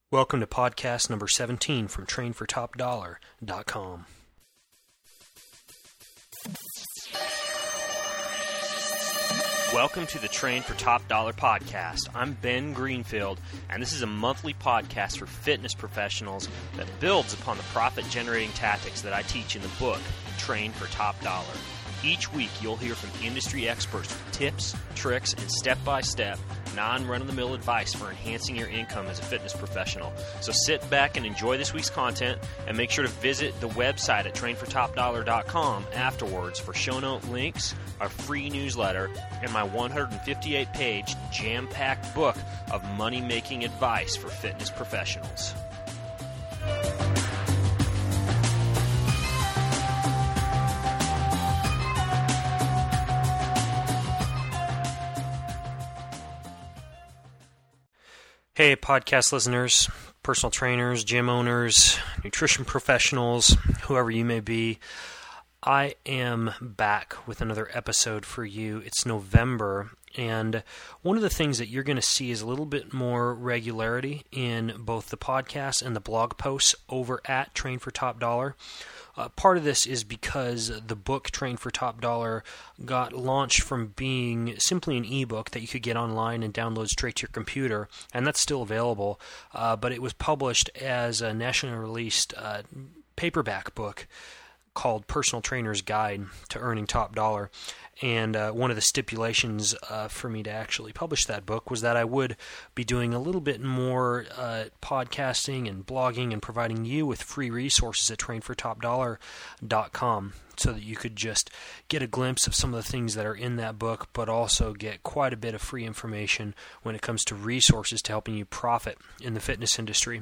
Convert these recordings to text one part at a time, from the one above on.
Welcome to podcast number 17 from TrainForTopDollar.com. Welcome to the Train for Top Dollar podcast. I'm Ben Greenfield, and this is a monthly podcast for fitness professionals that builds upon the profit-generating tactics that I teach in the book, Train for Top Dollar. Each week, you'll hear from industry experts with tips, tricks, and step-by-step, non-run-of-the-mill advice for enhancing your income as a fitness professional. So sit back and enjoy this week's content, and make sure to visit the website at trainfortopdollar.com afterwards for show note links, our free newsletter, and my 158-page jam-packed book of money-making advice for fitness professionals. Hey, podcast listeners, personal trainers, gym owners, nutrition professionals, whoever you may be. I am back with another episode for you. It's November, and one of the things that you're going to see is a little bit more regularity in both the podcast and the blog posts over at Train for Top Dollar. Part of this is because the book Train for Top Dollar got launched from being simply an ebook that you could get online and download straight to your computer, and that's still available, but it was published as a nationally released paperback book called Personal Trainer's Guide to Earning Top Dollar. And one of the stipulations for me to actually publish that book was that I would be doing a little bit more podcasting and blogging and providing you with free resources at trainfortopdollar.com so that you could just get a glimpse of some of the things that are in that book, but also get quite a bit of free information when it comes to resources to helping you profit in the fitness industry.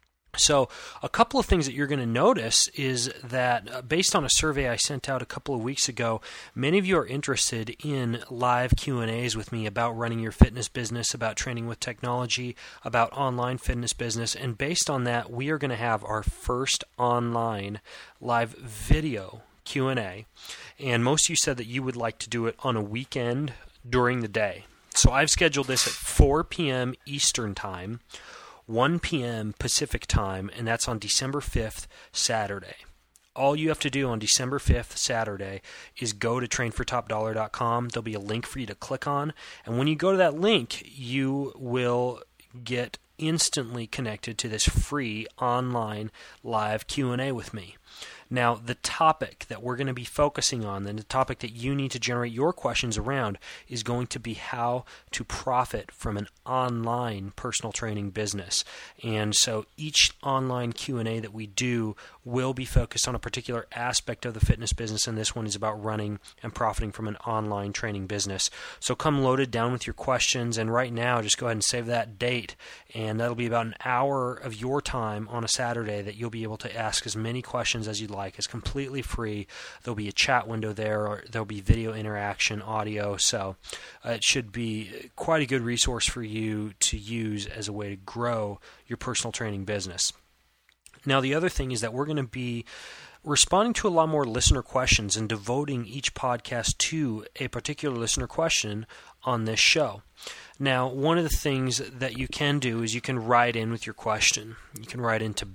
So a couple of things that you're going to notice is that based on a survey I sent out a couple of weeks ago, many of you are interested in live Q&As with me about running your fitness business, about training with technology, about online fitness business, and based on that, we are going to have our first online live video Q&A, and most of you said that you would like to do it on a weekend during the day. So I've scheduled this at 4 p.m. Eastern Time, 1 p.m. Pacific Time, and that's on December 5th, Saturday. All you have to do on December 5th, Saturday, is go to trainfortopdollar.com. There'll be a link for you to click on, and when you go to that link, you will get instantly connected to this free online live Q&A with me. Now, the topic that we're going to be focusing on, and the topic that you need to generate your questions around, is going to be how to profit from an online personal training business. And so each online Q&A that we do will be focused on a particular aspect of the fitness business, and this one is about running and profiting from an online training business. So come loaded down with your questions, and right now just go ahead and save that date, and that'll be about an hour of your time on a Saturday that you'll be able to ask as many questions as you'd like. It's completely free. There'll be a chat window there, or there'll be video interaction, audio, so it should be quite a good resource for you to use as a way to grow your personal training business. Now, the other thing is that we're going to be responding to a lot more listener questions and devoting each podcast to a particular listener question on this show. Now, one of the things that you can do is you can write in with your question. You can write into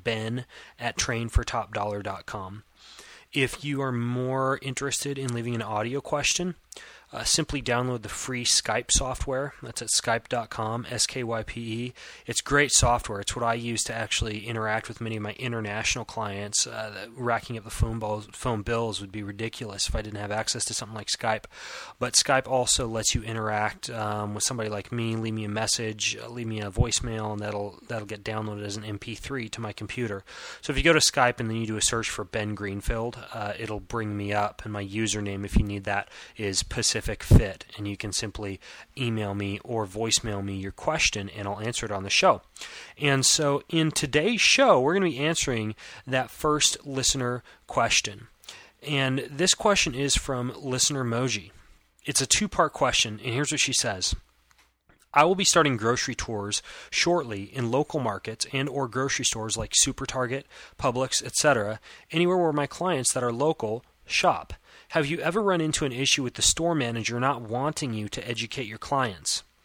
ben@trainfortopdollar.com. If you are more interested in leaving an audio question, simply download the free Skype software. That's at skype.com, S-K-Y-P-E. It's great software. It's what I use to actually interact with many of my international clients. Racking up the phone bills would be ridiculous if I didn't have access to something like Skype. But Skype also lets you interact with somebody like me, leave me a message, leave me a voicemail, and that'll get downloaded as an MP3 to my computer. So if you go to Skype and then you do a search for Ben Greenfield, it'll bring me up, and my username, if you need that, is Pacific Fit, and you can simply email me or voicemail me your question, and I'll answer it on the show. And so in today's show, we're going to be answering that first listener question. And this question is from listener Moji. It's a two-part question, and here's what she says. I will be starting grocery tours shortly in local markets and or grocery stores like Super Target, Publix, etc., anywhere where my clients that are local shop. Have you ever run into an issue with the store manager not wanting you to educate your clients?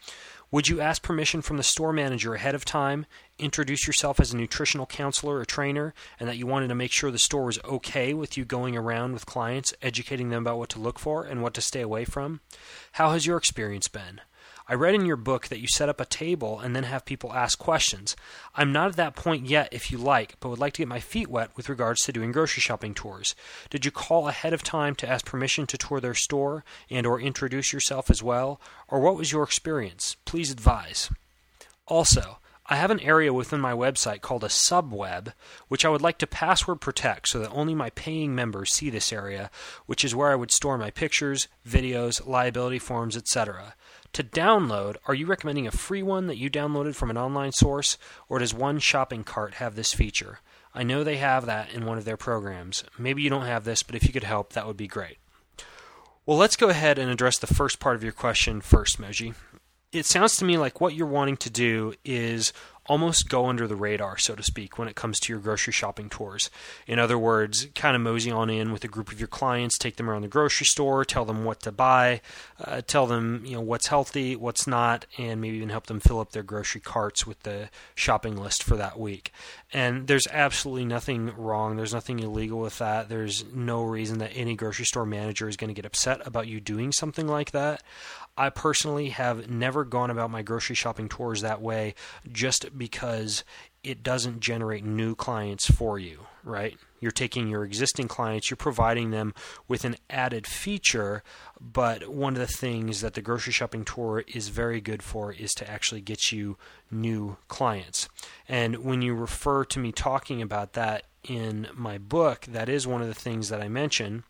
Would you ask permission from the store manager ahead of time, introduce yourself as a nutritional counselor or trainer, and that you wanted to make sure the store was okay with you going around with clients, educating them about what to look for and what to stay away from? How has your experience been? I read in your book that you set up a table and then have people ask questions. I'm not at that point yet if you like, but would like to get my feet wet with regards to doing grocery shopping tours. Did you call ahead of time to ask permission to tour their store and or introduce yourself as well? Or what was your experience? Please advise. Also, I have an area within my website called a subweb, which I would like to password protect so that only my paying members see this area, which is where I would store my pictures, videos, liability forms, etc. To download, are you recommending a free one that you downloaded from an online source, or does One Shopping Cart have this feature? I know they have that in one of their programs. Maybe you don't have this, but if you could help, that would be great. Well, let's go ahead and address the first part of your question first, Moji. It sounds to me like what you're wanting to do is almost go under the radar, so to speak, when it comes to your grocery shopping tours. In other words, kind of mosey on in with a group of your clients, take them around the grocery store, tell them what to buy, tell them what's healthy, what's not, and maybe even help them fill up their grocery carts with the shopping list for that week. And there's absolutely nothing wrong. There's nothing illegal with that. There's no reason that any grocery store manager is going to get upset about you doing something like that. I personally have never gone about my grocery shopping tours that way just because it doesn't generate new clients for you, right? You're taking your existing clients, you're providing them with an added feature, but one of the things that the grocery shopping tour is very good for is to actually get you new clients. And when you refer to me talking about that in my book, that is one of the things that I mention,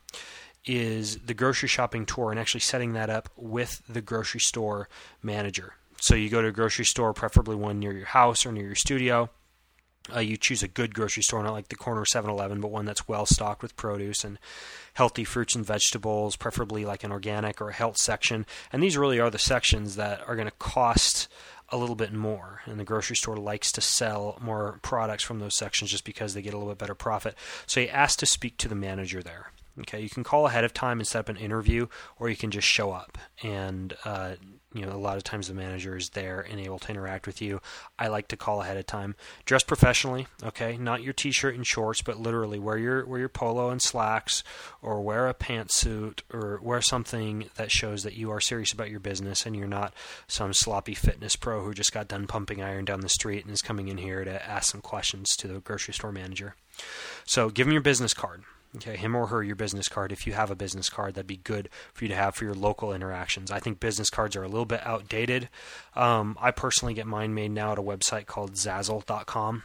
is the grocery shopping tour and actually setting that up with the grocery store manager. So you go to a grocery store, preferably one near your house or near your studio. You choose a good grocery store, not like the corner 7-Eleven, but one that's well stocked with produce and healthy fruits and vegetables, preferably like an organic or a health section. And these really are the sections that are going to cost a little bit more, and the grocery store likes to sell more products from those sections just because they get a little bit better profit. So you ask to speak to the manager there. Okay, you can call ahead of time and set up an interview, or you can just show up. And a lot of times the manager is there and able to interact with you. I like to call ahead of time. Dress professionally, okay? Not your t-shirt and shorts, but literally wear your polo and slacks, or wear a pantsuit, or wear something that shows that you are serious about your business and you're not some sloppy fitness pro who just got done pumping iron down the street and is coming in here to ask some questions to the grocery store manager. So give them your business card. Okay, him or her, your business card. If you have a business card, that'd be good for you to have for your local interactions. I think business cards are a little bit outdated. I personally get mine made now at a website called Zazzle.com,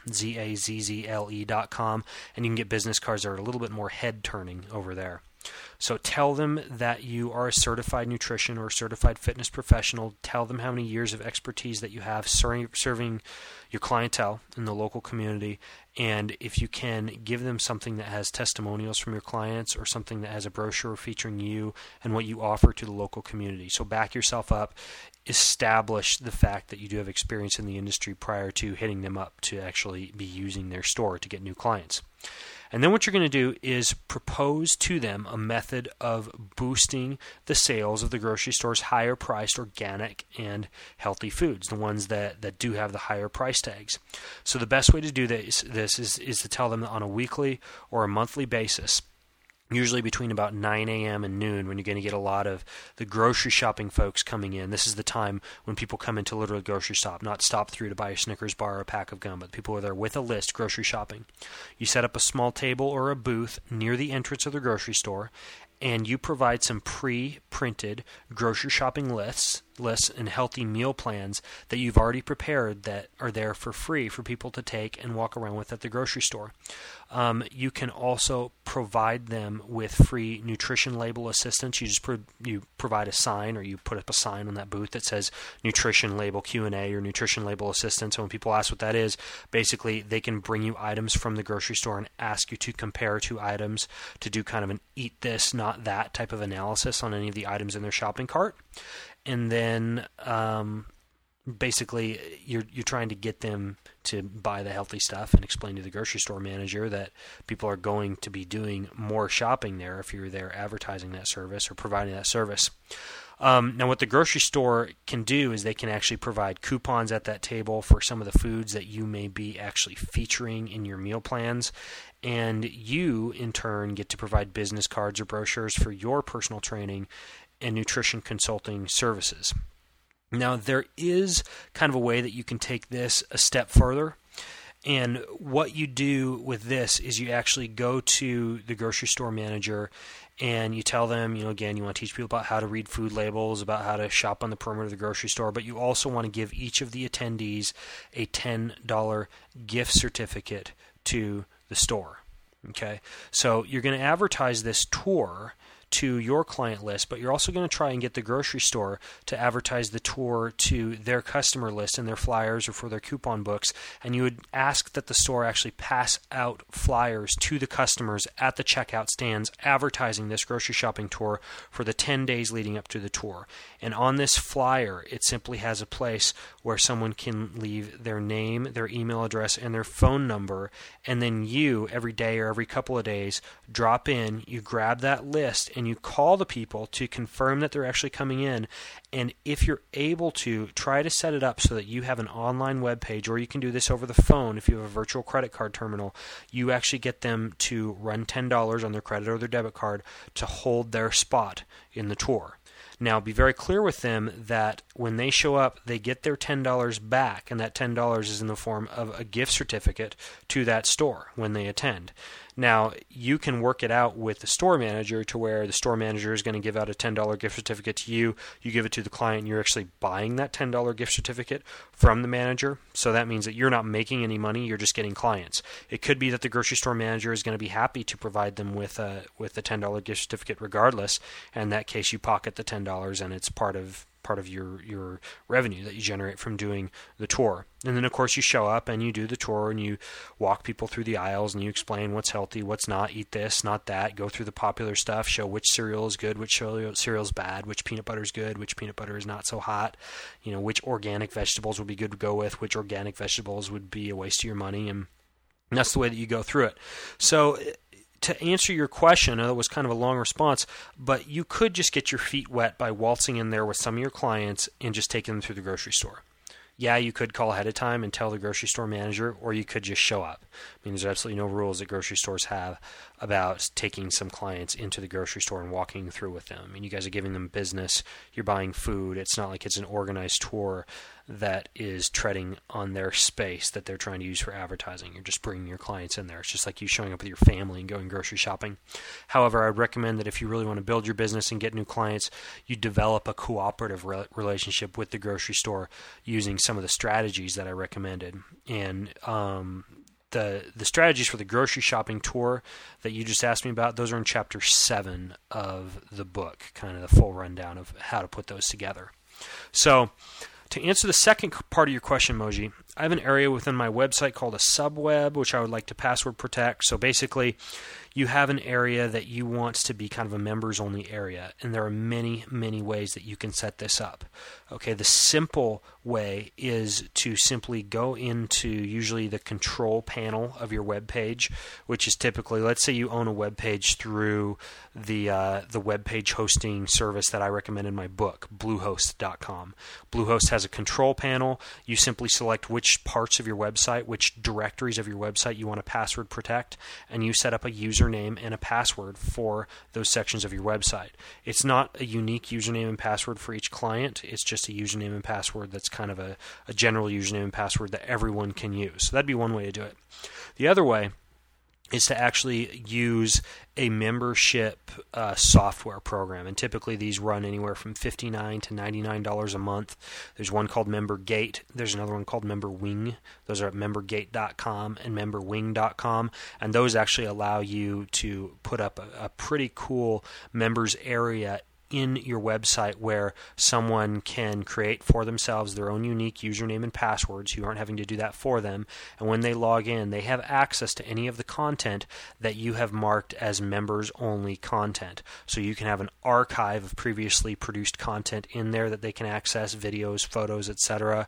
Zazzle.com, and you can get business cards that are a little bit more head-turning over there. So tell them that you are a certified nutrition or certified fitness professional. Tell them how many years of expertise that you have serving your clientele in the local community. And if you can, give them something that has testimonials from your clients or something that has a brochure featuring you and what you offer to the local community. So back yourself up. Establish the fact that you do have experience in the industry prior to hitting them up to actually be using their store to get new clients. And then what you're going to do is propose to them a method of boosting the sales of the grocery store's higher priced organic and healthy foods, the ones that do have the higher price tags. So the best way to do this is to tell them that on a weekly or a monthly basis, usually between about 9 a.m. and noon, when you're going to get a lot of the grocery shopping folks coming in. This is the time when people come into literally grocery stop, not stop through to buy a Snickers bar or a pack of gum, but people are there with a list grocery shopping. You set up a small table or a booth near the entrance of the grocery store, and you provide some pre-printed grocery shopping lists and healthy meal plans that you've already prepared that are there for free for people to take and walk around with at the grocery store. You can also provide them with free nutrition label assistance. You just you provide a sign, or you put up a sign on that booth that says nutrition label Q&A or nutrition label assistance. So when people ask what that is, basically they can bring you items from the grocery store and ask you to compare two items to do kind of an eat this, not that type of analysis on any of the items in their shopping cart. And then basically you're trying to get them to buy the healthy stuff and explain to the grocery store manager that people are going to be doing more shopping there if you're there advertising that service or providing that service. Now, what the grocery store can do is they can actually provide coupons at that table for some of the foods that you may be actually featuring in your meal plans. And you, in turn, get to provide business cards or brochures for your personal training and nutrition consulting services. Now, there is kind of a way that you can take this a step further. And what you do with this is you actually go to the grocery store manager and you tell them, again, you want to teach people about how to read food labels, about how to shop on the perimeter of the grocery store, but you also want to give each of the attendees a $10 gift certificate to the store. Okay, so you're going to advertise this tour to your client list, but you're also going to try and get the grocery store to advertise the tour to their customer list in their flyers or for their coupon books. And you would ask that the store actually pass out flyers to the customers at the checkout stands advertising this grocery shopping tour for the 10 days leading up to the tour. And on this flyer, it simply has a place where someone can leave their name, their email address, and their phone number. And then you, every day or every couple of days, drop in, you grab that list, and you call the people to confirm that they're actually coming in. And if you're able to, try to set it up so that you have an online web page, or you can do this over the phone if you have a virtual credit card terminal. You actually get them to run $10 on their credit or their debit card to hold their spot in the tour. Now, be very clear with them that when they show up, they get their $10 back, and that $10 is in the form of a gift certificate to that store when they attend. Now, you can work it out with the store manager to where the store manager is going to give out a $10 gift certificate to you. You give it to the client, and you're actually buying that $10 gift certificate from the manager. So that means that you're not making any money, you're just getting clients. It could be that the grocery store manager is going to be happy to provide them with the $10 gift certificate regardless. And in that case, you pocket the $10 and it's part of your revenue that you generate from doing the tour. And then, of course, you show up and you do the tour and you walk people through the aisles and you explain what's healthy, what's not, eat this, not that, go through the popular stuff, show which cereal is good, which cereal is bad, which peanut butter is good, which peanut butter is not so hot, which organic vegetables would be good to go with, which organic vegetables would be a waste of your money, and that's the way that you go through it. So to answer your question, that was kind of a long response, but you could just get your feet wet by waltzing in there with some of your clients and just taking them through the grocery store. Yeah, you could call ahead of time and tell the grocery store manager, or you could just show up. I mean, there's absolutely no rules that grocery stores have about taking some clients into the grocery store and walking through with them. I mean, you guys are giving them business, you're buying food. It's not like it's an organized tour that is treading on their space that they're trying to use for advertising. You're just bringing your clients in there. It's just like you showing up with your family and going grocery shopping. However, I'd recommend that if you really want to build your business and get new clients, you develop a cooperative relationship with the grocery store using some of the strategies that I recommended. And the strategies for the grocery shopping tour that you just asked me about, those are in Chapter 7 of the book, kind of the full rundown of how to put those together. So, to answer the second part of your question, Moji, I have an area within my website called a subweb, which I would like to password protect. So basically, you have an area that you want to be kind of a members-only area, and there are many, many ways that you can set this up. Okay, the simple way is to simply go into usually the control panel of your web page, which is typically, let's say you own a web page through the web page hosting service that I recommend in my book, Bluehost.com. Bluehost has a control panel. You simply select which parts of your website, which directories of your website you want to password protect, and you set up a username and a password for those sections of your website. It's not a unique username and password for each client. It's just a username and password that's kind of a general username and password that everyone can use. So that'd be one way to do it. The other way is to actually use a membership software program. And typically these run anywhere from $59 to $99 a month. There's one called MemberGate. There's another one called MemberWing. Those are at MemberGate.com and MemberWing.com. And those actually allow you to put up a pretty cool members area in your website where someone can create for themselves their own unique username and passwords. You aren't having to do that for them. And when they log in, they have access to any of the content that you have marked as members-only content. So you can have an archive of previously produced content in there that they can access, videos, photos, etc.,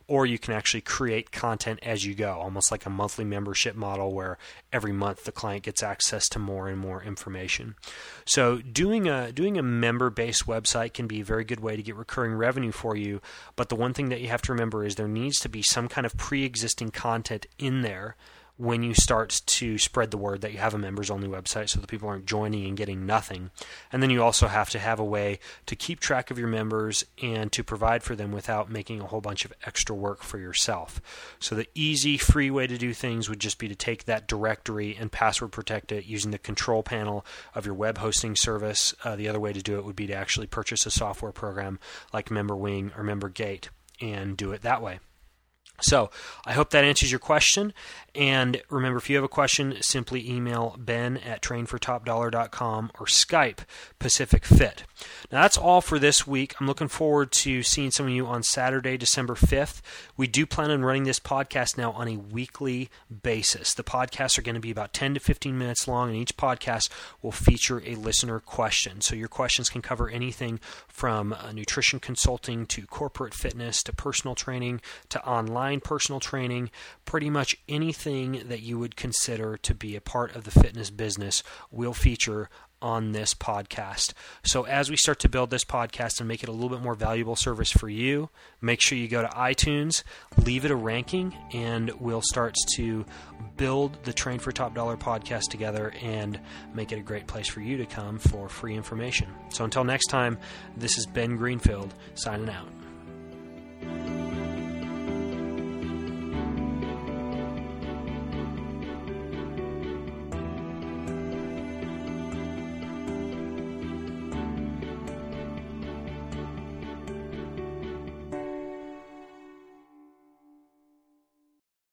or you can actually create content as you go, almost like a monthly membership model where every month the client gets access to more and more information. So doing a member-based website can be a very good way to get recurring revenue for you, but the one thing that you have to remember is there needs to be some kind of pre-existing content in there when you start to spread the word that you have a members-only website so that people aren't joining and getting nothing. And then you also have to have a way to keep track of your members and to provide for them without making a whole bunch of extra work for yourself. So the easy, free way to do things would just be to take that directory and password protect it using the control panel of your web hosting service. The other way to do it would be to actually purchase a software program like MemberWing or MemberGate and do it that way. So I hope that answers your question. And remember, if you have a question, simply email ben@trainfortopdollar.com or Skype Pacific Fit. Now that's all for this week. I'm looking forward to seeing some of you on Saturday, December 5th. We do plan on running this podcast now on a weekly basis. The podcasts are going to be about 10 to 15 minutes long, and each podcast will feature a listener question. So your questions can cover anything from nutrition consulting to corporate fitness to personal training to online personal training. Pretty much anything that you would consider to be a part of the fitness business will feature on this podcast. So as we start to build this podcast and make it a little bit more valuable service for you, make sure you go to iTunes, leave it a ranking, and we'll start to build the Train for Top Dollar podcast together and make it a great place for you to come for free information. So until next time, this is Ben Greenfield signing out.